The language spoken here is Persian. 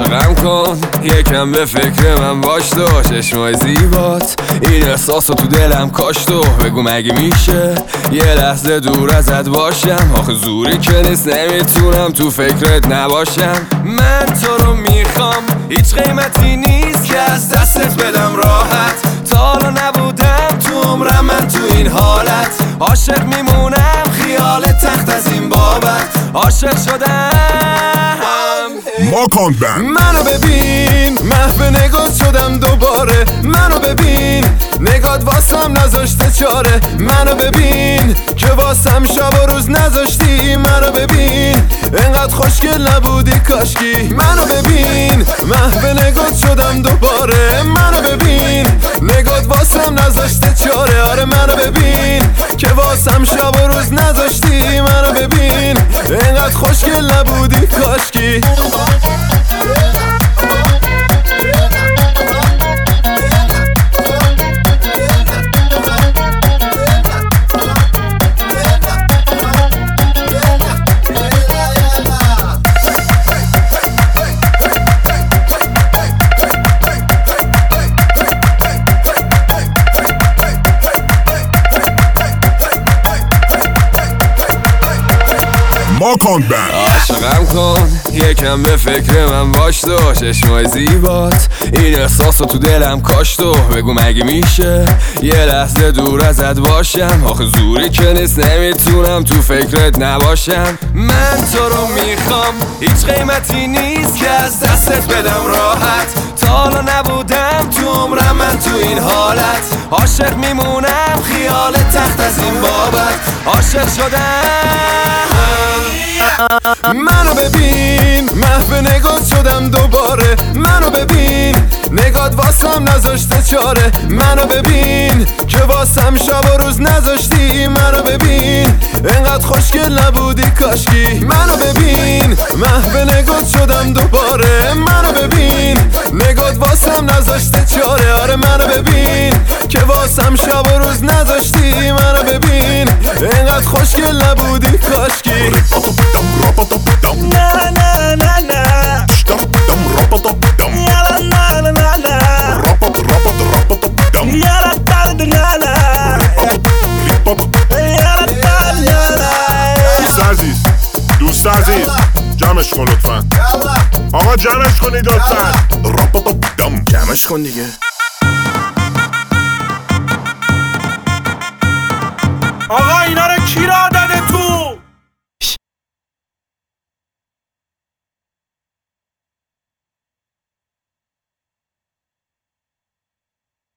عاشقم کن یکم به فکر من باش تو چشمای زیبات این احساسو تو دلم کاشت و بگو مگه میشه یه لحظه دور ازت باشم آخه زوری که نیست نمیتونم تو فکرت نباشم من تو رو میخوام هیچ قیمتی نیست که از دستت بدم راحت تا حالا نبودم تو عمرم من تو این حالت عاشق میمونم خیال تخت از این بابت عاشق شدم ماکان بند منو ببین محو نگات شدم دوباره منو ببین نگات واسم نذاشته چاره منو ببین که واسم شب و روز نذاشتی منو ببین انقدر خوشگل نبودی کاشکی منو ببین محو نگات شدم دوباره منو ببین نگات واسم نذاشته چاره آره منو ببین که واسم شب و روز نذاشتی منو ببین انقدر خوشگل نبودی کاشکی ماکان بند عاشقم کن یکم به فکر من باش تو چشمای زیبات این احساسو تو دلم کاشت و بگو مگه میشه یه لحظه دور ازت باشم آخه زوری که نیست نمیتونم تو فکرت نباشم من تو رو میخوام هیچ قیمتی نیست که از دستت بدم راحت تا حالا نبودم تو عمرم من تو این حالت عاشق میمونم خیال تخت از این بابت عاشق شدم منو ببین محو نگات شدم دوباره منو ببین نگات واسم نذاشته چاره منو ببین که واسم شب و روز نذاشتی منو ببین انقدر خوشگل نبودی کاشکی منو ببین محو نگات شدم دوباره منو ببین نگات واسم نذاشته چاره آره منو ببین که واسم شب و روز نذاشتی منو ببین انقدر خوشگل نبودی کاشکی دوست عزیز جمعش کن لطفا آقا جمعش کنید لطفا جمعش کن دیگه